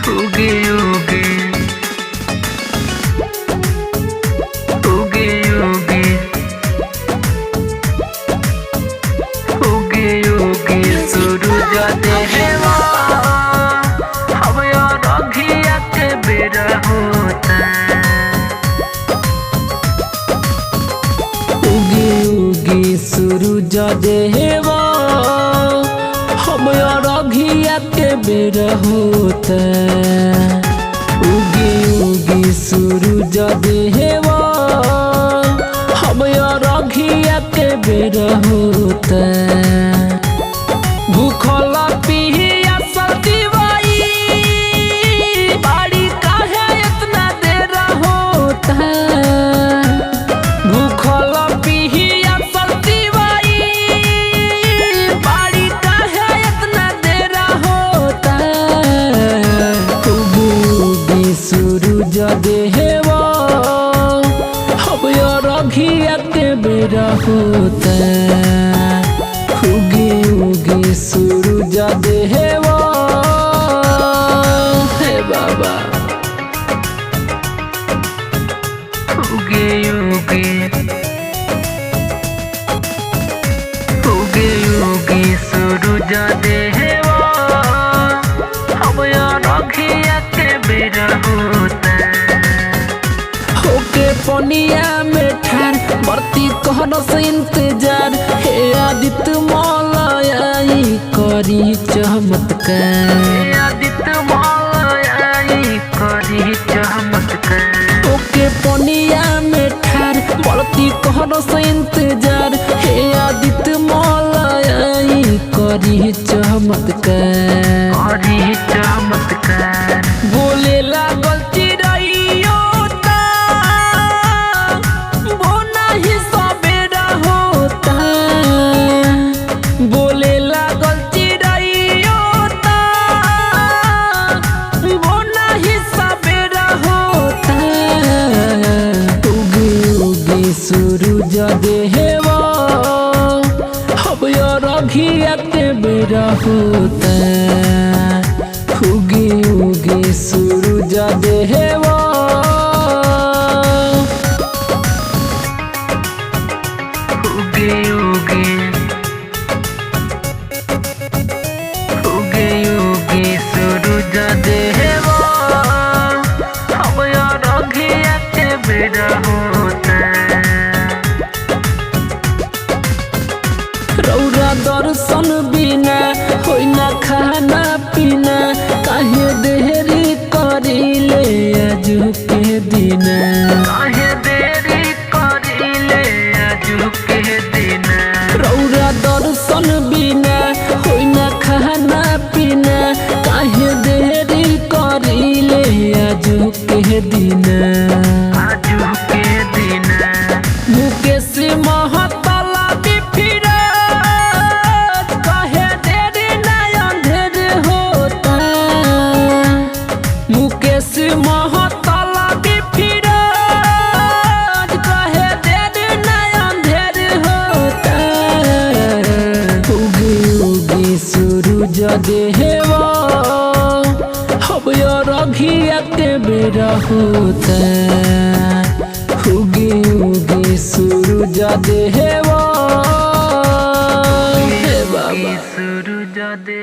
उगे उगे उगे उगे उगे उगे सूरज देवा अब यार अघिया के बेरा होता। उगे उगे सूरज देवा हम यार अघिया के बेरा होता। उगे उगे सूरज देवा हम यार अघिया के बेरा होता। भूखल पिया सतीवाई बाड़ी काहे इतना देर होता। भूखल पिया सतीवाई बाड़ी काहे इतना देर होता। उगे उगे सूरज देवा अब यार अघिया के बेरा होता। उगे उगे सूरज देवा हे बाबा। उगे उगे उगे उगे सूरज देवा अब यार अघिया के बेरा होता। होके पनिया में ठार बरती कहनो से इंतजार हे आदित्य मौलाई करी चमत्कार। हे आदित्य मौलाई करी चमत्कार। होके पनिया में ठार बरती कहनो से इंतजार हे आदित्य मौलाई करी चमत्कार। करी चमत्कार। बोले लागल चिड़ैयो बोले लागल चिड़ैयो वो नहीं सवेरा होता। उगे उगे सूरज देवा अब यार अघिया के बेरा होता। उगे उगे सूरज देवा उगे उगे उगे उगे सूरज देवा अब यार अघिया के बेरा होता। रौरा दर्शन बिना होई ना खाना पीना काहे देरी करिले आजू के दिन। काहे देरी करिले आजू के दिन। रौरा दर्शन बिना होई ना खाना पीना काहे देरी करिले आजू के दिन। आजू के दिन। मुकेश महतला बिफिरत काहे देरी ना अंधेर होता। मुकेश महतला बिफिरत काहे देरी ना अंधेर होता। उगे उगे सूरज देवा अब यार अघिया के बेरा होता। उगे उगे सूरज देवा हे बाबा। सूरज